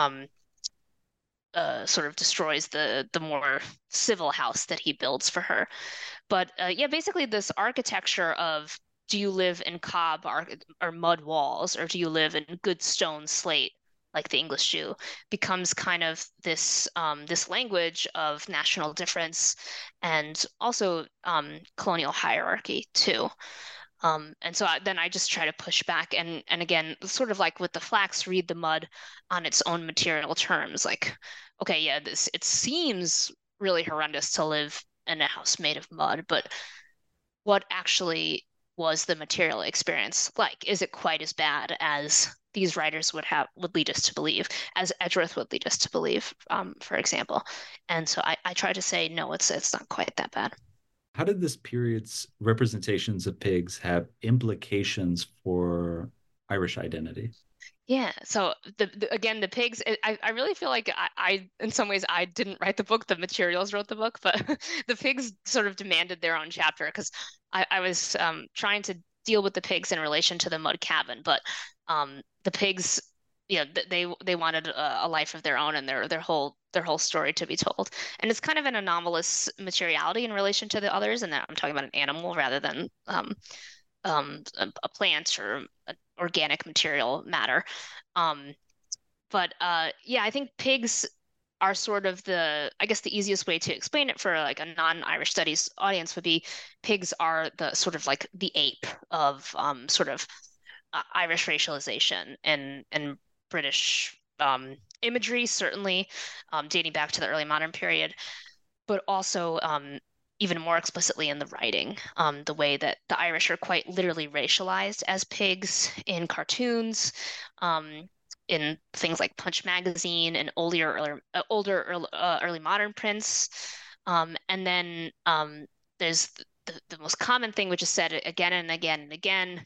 sort of destroys the more civil house that he builds for her. But yeah, basically this architecture of, do you live in cob or mud walls, or do you live in good stone slate like the English do, becomes kind of this language of national difference and also colonial hierarchy too. And so then I just try to push back and again, sort of like with the flax, read the mud on its own material terms. Like, okay, yeah, it seems really horrendous to live in a house made of mud, but what actually was the material experience like? Is it quite as bad as these writers would lead us to believe, as Edgeworth would lead us to believe, for example? And so I try to say, no, it's not quite that bad. How did this period's representations of pigs have implications for Irish identity? Yeah. So again, the pigs, I really feel like I in some ways I didn't write the book, the materials wrote the book, but the pigs sort of demanded their own chapter because I was trying to deal with the pigs in relation to the mud cabin, but the pigs, they wanted a life of their own and their whole story to be told. And it's kind of an anomalous materiality in relation to the others, and that I'm talking about an animal rather than a plant or an organic material matter. But yeah, I think pigs are sort of I guess the easiest way to explain it for like a non-Irish studies audience would be pigs are the sort of like the ape of sort of Irish racialization and British imagery, certainly dating back to the early modern period, but also even more explicitly in the writing, the way that the Irish are quite literally racialized as pigs in cartoons, in things like Punch magazine and older early modern prints. And then there's the most common thing, which is said again and again and again,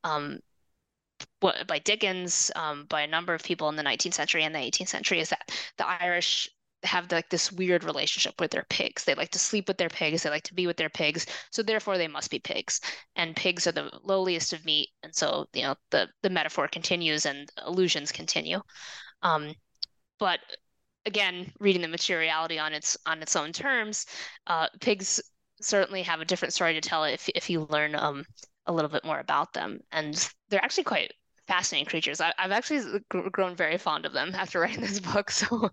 by Dickens, by a number of people in the 19th century and the 18th century, is that the Irish have like this weird relationship with their pigs. They like to sleep with their pigs. They like to be with their pigs. So therefore they must be pigs. And pigs are the lowliest of meat. And so, the metaphor continues and allusions continue. But again, reading the materiality on its own terms, pigs certainly have a different story to tell if you learn a little bit more about them. And they're actually quite fascinating creatures. I've actually grown very fond of them after writing this book. So,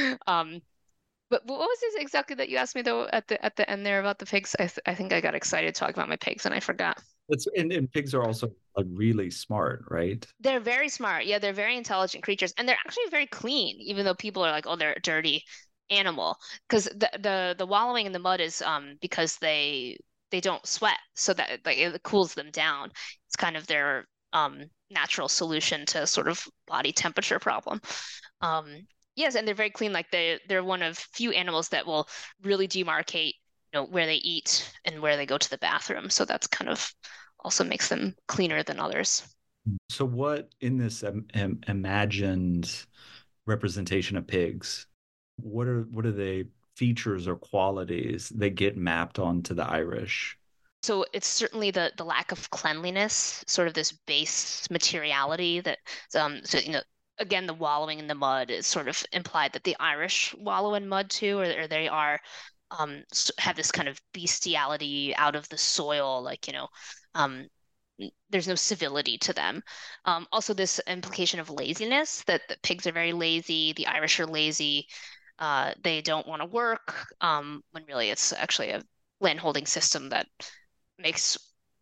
but what was this exactly that you asked me though at the end there about the pigs? I think I got excited talking about my pigs and I forgot. And pigs are also like really smart, right? They're very smart. Yeah, they're very intelligent creatures, and they're actually very clean, even though people are like, oh, they're a dirty animal. Because the wallowing in the mud is because they don't sweat, so that like it cools them down. It's kind of their natural solution to sort of body temperature problem. Yes, and they're very clean. Like they're one of few animals that will really demarcate, where they eat and where they go to the bathroom. So that's kind of also makes them cleaner than others. So what in this imagined representation of pigs, what are the features or qualities that get mapped onto the Irish? So it's certainly the lack of cleanliness, sort of this base materiality that, again, the wallowing in the mud is sort of implied that the Irish wallow in mud too, or they are have this kind of bestiality out of the soil, like, there's no civility to them. Also, this implication of laziness, that the pigs are very lazy, the Irish are lazy, they don't want to work, when really it's actually a landholding system that makes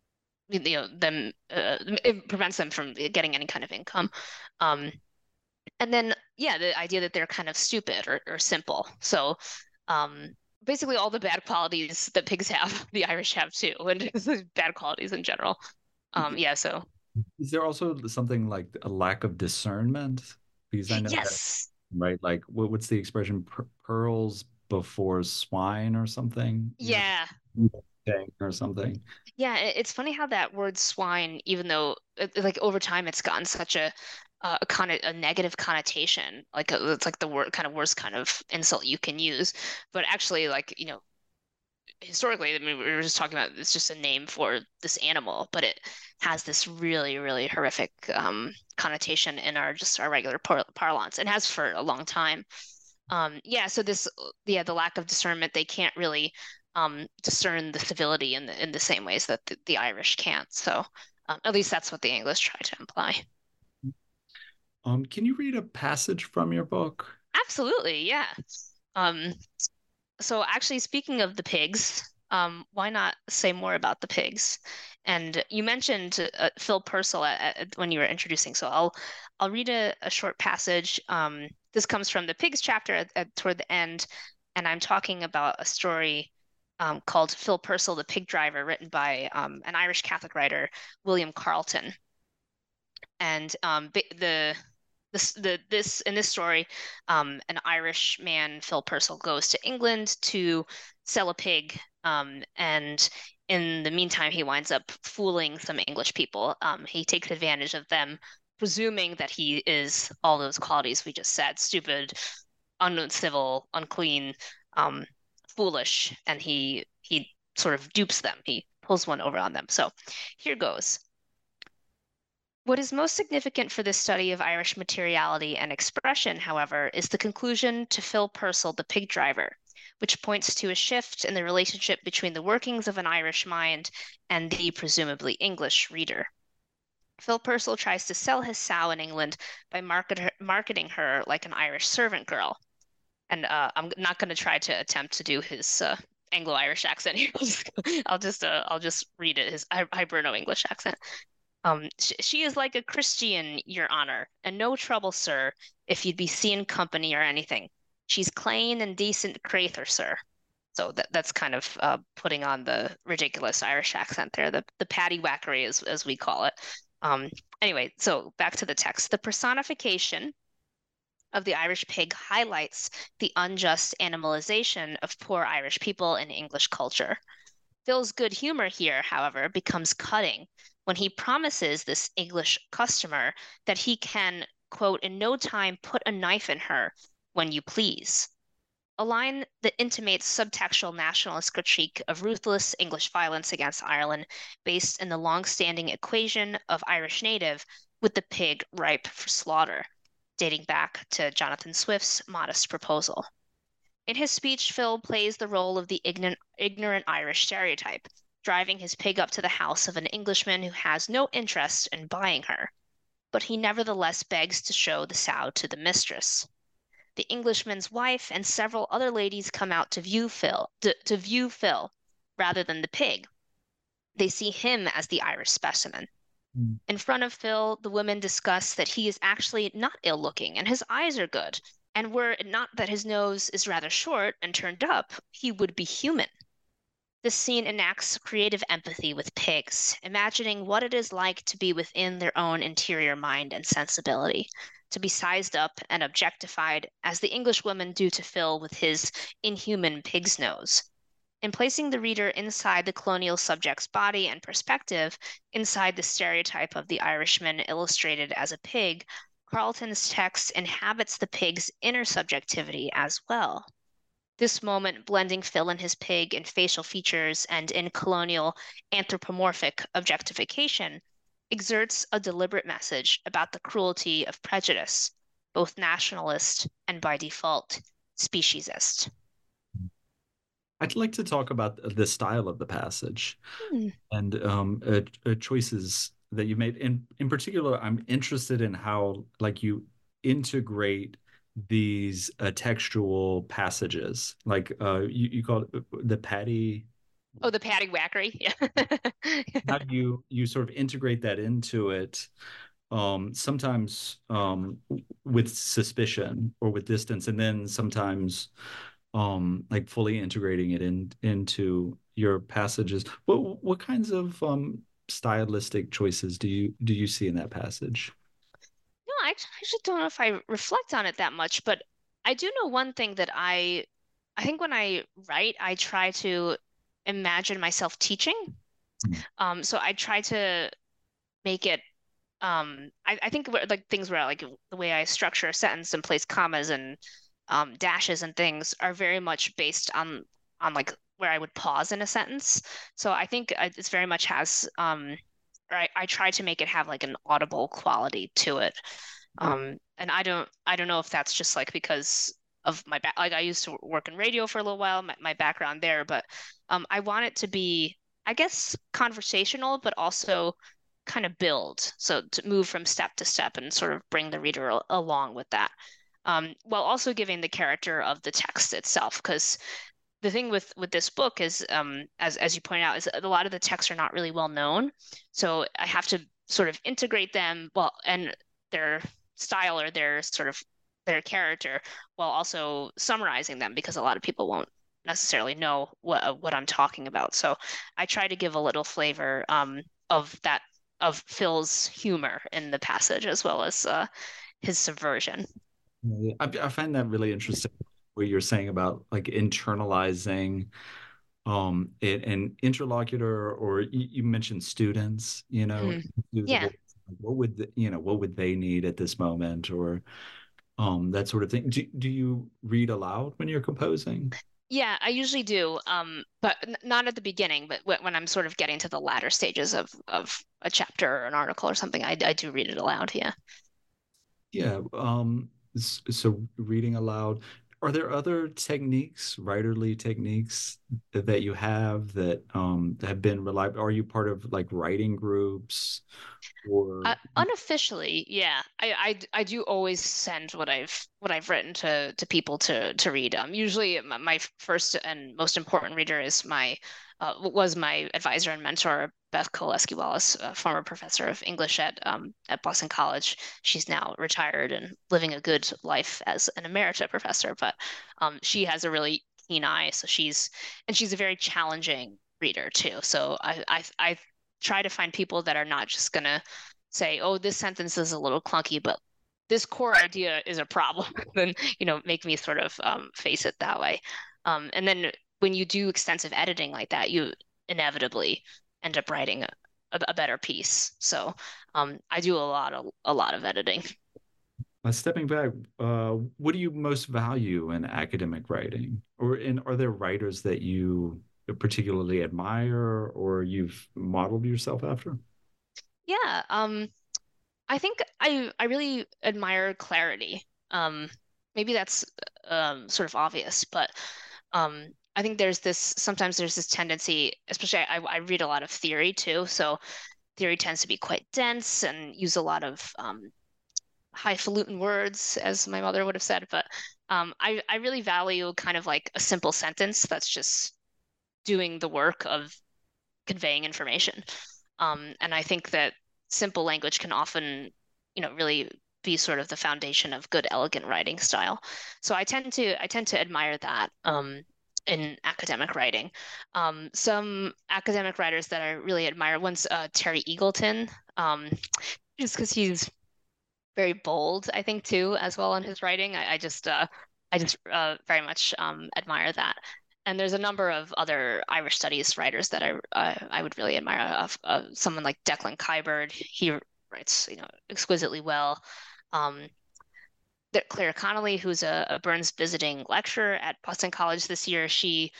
them it prevents them from getting any kind of income. And then the idea that they're kind of stupid or simple. So basically all the bad qualities that pigs have, the Irish have too, and bad qualities in general. So is there also something like a lack of discernment? Because I know yes. that, right? Like what's the expression? Pearls before swine or something. Yeah. Or something. Yeah, it's funny how that word swine, even though like over time it's gotten such a negative connotation, like it's like the word kind of worst kind of insult you can use. But actually, like, historically, I mean, we were just talking about it's just a name for this animal, but it has this really, really horrific connotation in our regular parlance, and has for a long time. Yeah, so the lack of discernment, they can't really discern the civility in the same ways that the Irish can't. So at least that's what the English try to imply. Can you read a passage from your book? Absolutely, yeah. Um, so actually, speaking of the pigs, why not say more about the pigs? And you mentioned Phil Purcell when you were introducing, so I'll read a short passage. This comes from the pigs chapter toward the end, and I'm talking about a story called Phil Purcell, the Pig Driver, written by an Irish Catholic writer, William Carleton. And in this story, an Irish man, Phil Purcell, goes to England to sell a pig, and in the meantime, he winds up fooling some English people. He takes advantage of them, presuming that he is all those qualities we just said: stupid, uncivil, unclean, foolish, and he sort of dupes them. He pulls one over on them. So here goes. What is most significant for this study of Irish materiality and expression, however, is the conclusion to Phil Purcell, the Pig Driver, which points to a shift in the relationship between the workings of an Irish mind and the presumably English reader. Phil Purcell tries to sell his sow in England by marketing her like an Irish servant girl. And I'm not going to try to attempt to do his Anglo-Irish accent here. I'll just read it, his Hiberno English accent. She is like a Christian, Your Honor, and no trouble, sir, if you'd be seen company or anything. She's clane and decent crathur, sir. So that's kind of putting on the ridiculous Irish accent there, the paddywhackery, as we call it. Anyway, so back to the text. The personification of the Irish pig highlights the unjust animalization of poor Irish people in English culture. Phil's good humor here, however, becomes cutting when he promises this English customer that he can, quote, in no time put a knife in her when you please. A line that intimates subtextual nationalist critique of ruthless English violence against Ireland based in the long-standing equation of Irish native with the pig ripe for slaughter, dating back to Jonathan Swift's Modest Proposal. In his speech, Phil plays the role of the ignorant Irish stereotype, driving his pig up to the house of an Englishman who has no interest in buying her, but he nevertheless begs to show the sow to the mistress. The Englishman's wife and several other ladies come out to view Phil rather than the pig. They see him as the Irish specimen. In front of Phil, the women discuss that he is actually not ill-looking and his eyes are good, and were it not that his nose is rather short and turned up, he would be human. This scene enacts creative empathy with pigs, imagining what it is like to be within their own interior mind and sensibility, to be sized up and objectified as the English women do to Phil with his inhuman pig's nose. In placing the reader inside the colonial subject's body and perspective, inside the stereotype of the Irishman illustrated as a pig, Carleton's text inhabits the pig's inner subjectivity as well. This moment, blending Phil and his pig in facial features and in colonial anthropomorphic objectification, exerts a deliberate message about the cruelty of prejudice, both nationalist and, by default, speciesist. I'd like to talk about the style of the passage and choices that you made. In particular, I'm interested in how, like, you integrate these textual passages, like you call it the paddy. Oh, the paddywhackery. Yeah. How you sort of integrate that into it, sometimes with suspicion or with distance, and then sometimes like fully integrating it into your passages. What kinds of stylistic choices do you see in that passage? No, I actually don't know if I reflect on it that much, but I do know one thing that I I think when I write, I try to imagine myself teaching. So I try to make it I think like things where like the way I structure a sentence and place commas and dashes and things are very much based on like where I would pause in a sentence. So I think it's very much has or I try to make it have like an audible quality to it. And I don't know if that's just like because of my back, like I used to work in radio for a little while, my background there, but I want it to be, I guess, conversational, but also kind of build. So to move from step to step and sort of bring the reader along with that. While also giving the character of the text itself, because the thing with this book is, as you point out, is a lot of the texts are not really well known. So I have to sort of integrate them, well, and their style or their sort of their character, while also summarizing them because a lot of people won't necessarily know what I'm talking about. So I try to give a little flavor of that of Phil's humor in the passage as well as his subversion. Yeah, I find that really interesting what you're saying about like internalizing an interlocutor, or you mentioned students, Mhm. into the Yeah. voice. What would what would they need at this moment, or that sort of thing. Do you read aloud when you're composing? Yeah, I usually do, but not at the beginning, but when I'm sort of getting to the latter stages of a chapter or an article or something, I do read it aloud. Yeah. Yeah. So reading aloud. Are there other techniques, writerly techniques that you have that have been reliable? Are you part of like writing groups or Unofficially, yeah. I do always send what I've written to people to read. Usually my first and most important reader is my was my advisor and mentor, Beth Koleski Wallace, a former professor of English at Boston College. She's now retired and living a good life as an emerita professor, but she has a really keen eye, so she's a very challenging reader too. So I try to find people that are not just gonna say, "Oh, this sentence is a little clunky, but this core idea is a problem," then make me sort of face it that way. And then when you do extensive editing like that, you inevitably end up writing a better piece. So I do a lot of editing. stepping back, what do you most value in academic writing? Are there writers that you particularly admire or you've modeled yourself after? Yeah, I think I really admire clarity. Maybe that's sort of obvious, but I think sometimes there's this tendency, especially I read a lot of theory too, so theory tends to be quite dense and use a lot of highfalutin words, as my mother would have said. But I really value kind of like a simple sentence that's just doing the work of conveying information. And I think that simple language can often, really be sort of the foundation of good, elegant writing style. So I tend to admire that in academic writing. Some academic writers that I really admire, one's Terry Eagleton, just because he's very bold, I think, too, as well in his writing. I just very much admire that. And there's a number of other Irish studies writers that I would really admire. Someone like Declan Kiberd, he writes exquisitely well. Um, Claire Connolly, who's a Burns visiting lecturer at Boston College this year, she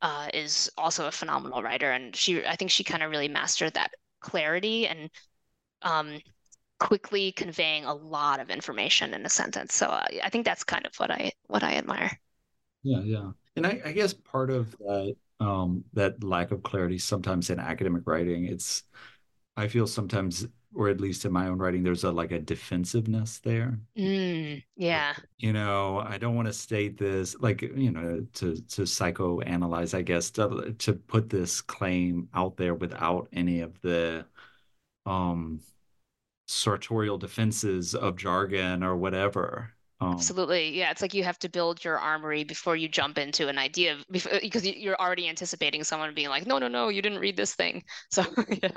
is also a phenomenal writer, and I think she kind of really mastered that clarity and um, quickly conveying a lot of information in a sentence. So I think that's kind of what I admire. Yeah, yeah. And I guess part of that lack of clarity sometimes in academic writing, I feel sometimes, or at least in my own writing, there's like a defensiveness there. Yeah. I don't want to state this, like, to psychoanalyze, I guess, to put this claim out there without any of the um sartorial defenses of jargon or whatever. Absolutely. Yeah, it's like you have to build your armory before you jump into an idea because you're already anticipating someone being like, "No, no, no, you didn't read this thing." So, yeah.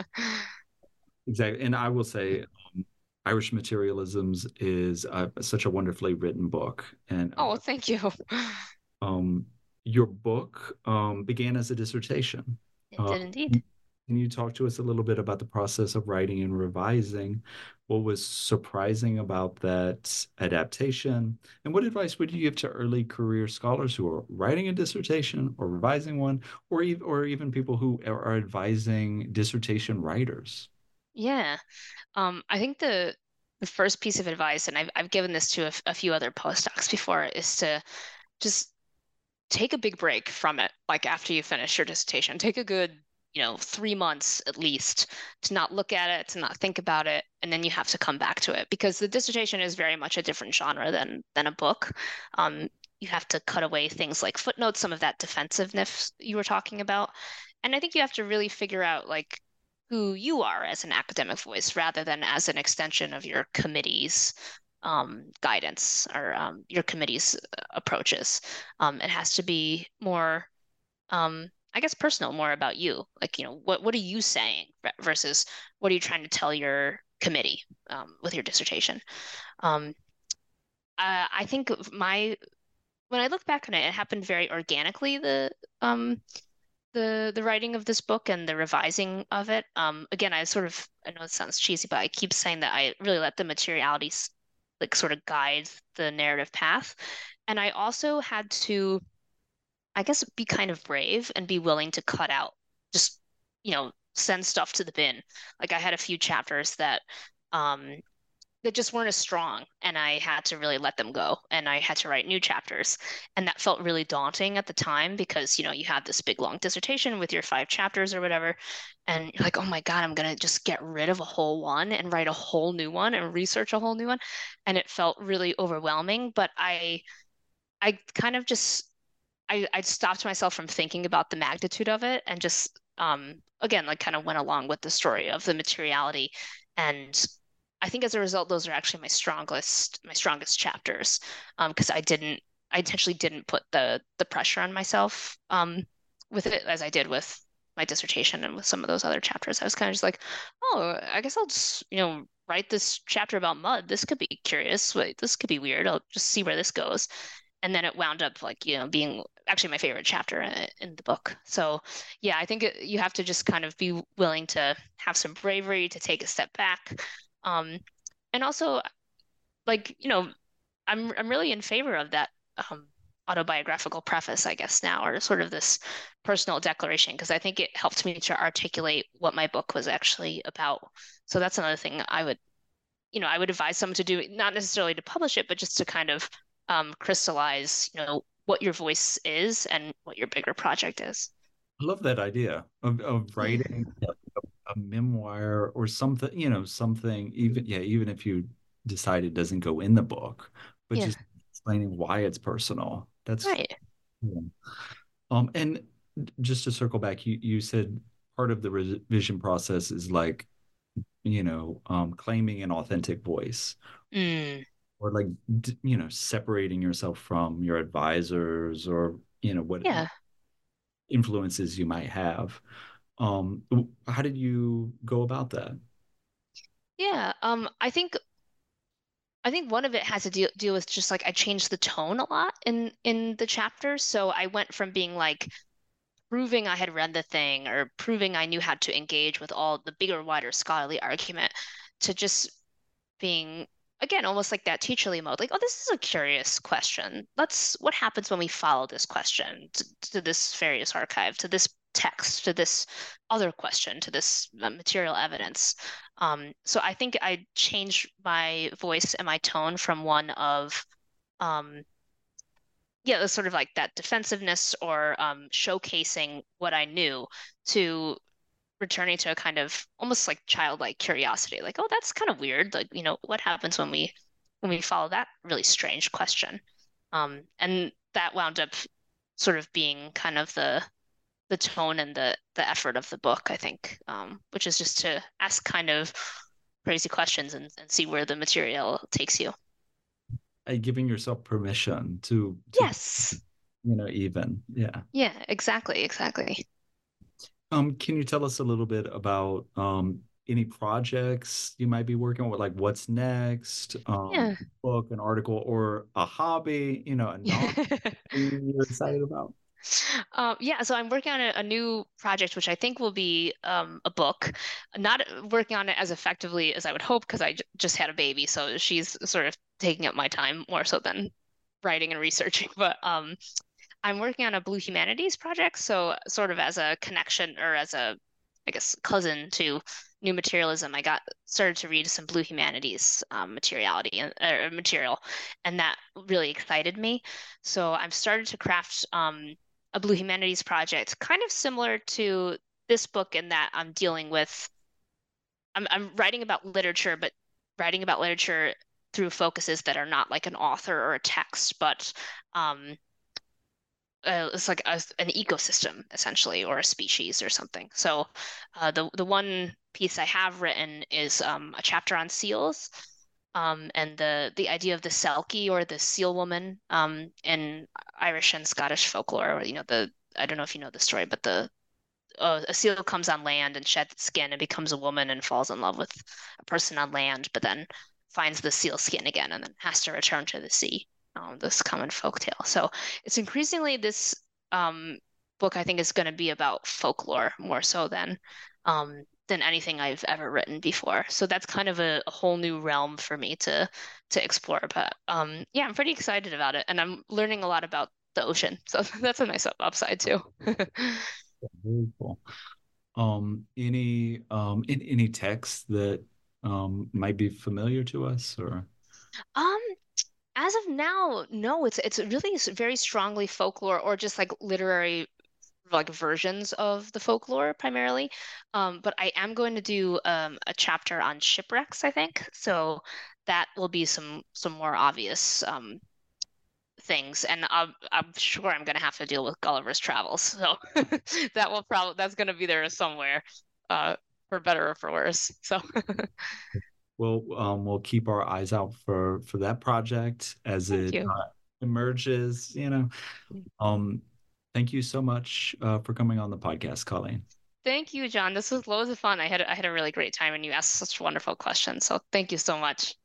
Exactly. And I will say, Irish Materialisms is such a wonderfully written book, and Oh, thank you. um, your book began as a dissertation. It Uh, did indeed. can you talk to us a little bit about the process of writing and revising? What was surprising about that adaptation? And what advice would you give to early career scholars who are writing a dissertation or revising one, or even people who are advising dissertation writers? Yeah. I think the first piece of advice, and I've given this to a few other postdocs before, is to just take a big break from it. Like after you finish your dissertation, take a good, 3 months at least to not look at it, to not think about it, and then you have to come back to it because the dissertation is very much a different genre than a book. You have to cut away things like footnotes, some of that defensiveness you were talking about, and I think you have to really figure out like who you are as an academic voice rather than as an extension of your committee's guidance or your committee's approaches. It has to be more, I guess, personal, more about you. Like, what are you saying versus what are you trying to tell your committee with your dissertation? Um, I think when I look back on it, it happened very organically. The writing of this book and the revising of it. Again, I know it sounds cheesy, but I keep saying that I really let the materialities like sort of guide the narrative path. And I also had to, I guess, be kind of brave and be willing to cut out, just, send stuff to the bin. Like I had a few chapters um, that just weren't as strong, and I had to really let them go, and I had to write new chapters. And that felt really daunting at the time because, you had this big long dissertation with your 5 chapters or whatever, and you're like, oh my God, I'm gonna just get rid of a whole one and write a whole new one and research a whole new one. And it felt really overwhelming, but I kind of just I stopped myself from thinking about the magnitude of it and just again like kind of went along with the story of the materiality. And I think as a result, those are actually my strongest chapters because I intentionally didn't put the pressure on myself with it as I did with my dissertation and with some of those other chapters. I was kind of just like, oh, I guess I'll just write this chapter about mud. This could be curious. Wait, this could be weird. I'll just see where this goes. And then it wound up like being actually my favorite chapter in the book. So yeah, I think you have to just kind of be willing to have some bravery to take a step back. um, and also like I'm really in favor of that um, autobiographical preface, I guess now, or sort of this personal declaration, because I think it helped me to articulate what my book was actually about. So that's another thing I would advise someone to do, not necessarily to publish it, but just to kind of crystallize, what your voice is and what your bigger project is. I love that idea of Yeah. writing a memoir or something, something even if you decide it doesn't go in the book, but Yeah. just explaining why it's personal. That's Right. yeah. And just to circle back, you said part of the revision process is like, claiming an authentic voice Mm, or like, separating yourself from your advisors or, what yeah. influences you might have. How did you go about that? Yeah. I think one of it has to deal with just like I changed the tone a lot in the chapters. So I went from being like proving I had read the thing or proving I knew how to engage with all the bigger, wider scholarly argument to just being again almost like that teacherly mode, like, oh, this is a curious question. What happens when we follow this question to this various archive, to this text, to this other question, to this material evidence. So I think I changed my voice and my tone from one of um, yeah, it was sort of like that defensiveness or showcasing what I knew to returning to a kind of almost like childlike curiosity, like, oh, that's kind of weird. Like, what happens when we follow that really strange question? And that wound up sort of being kind of the tone and the effort of the book, I think, which is just to ask kind of crazy questions and see where the material takes you. Giving yourself permission to Yes. even yeah. Yeah, exactly, exactly. Can you tell us a little bit about any projects you might be working with, like what's next, Yeah. book, an article, or a hobby, a non you're excited about? Yeah, so I'm working on a new project, which I think will be a book. Not working on it as effectively as I would hope because I just had a baby, so she's sort of taking up my time more so than writing and researching. But I'm working on a Blue Humanities project, so sort of as a connection or as a, I guess, cousin to New Materialism. I got started to read some Blue Humanities materiality and material, and that really excited me. So I've started to craft a Blue Humanities project, kind of similar to this book in that I'm dealing with. I'm writing about literature, but writing about literature through focuses that are not like an author or a text, but um, it's like an ecosystem essentially, or a species or something. So the one piece I have written is a chapter on seals, and the idea of the selkie or the seal woman in Irish and Scottish folklore. The I don't know if you know the story, but the a seal comes on land and sheds its skin and becomes a woman and falls in love with a person on land, but then finds the seal skin again and then has to return to the sea. This common folk tale. So it's increasingly this book I think is going to be about folklore more so than anything I've ever written before. So that's kind of a whole new realm for me to explore. But yeah, I'm pretty excited about it, and I'm learning a lot about the ocean. So that's a nice upside too. Very cool. Any texts that might be familiar to us, or Um, as of now, no, it's really very strongly folklore or just like literary like versions of the folklore primarily. But I am going to do a chapter on shipwrecks, I think. So that will be some more obvious things, and I'm sure I'm going to have to deal with Gulliver's Travels. So that's going to be there somewhere, uh, for better or for worse. So we'll keep our eyes out for that project as thank it you. emerges. Thank you so much for coming on the podcast, Colleen. Thank you, John. This was loads of fun. I had a really great time, and you asked such wonderful questions. So thank you so much.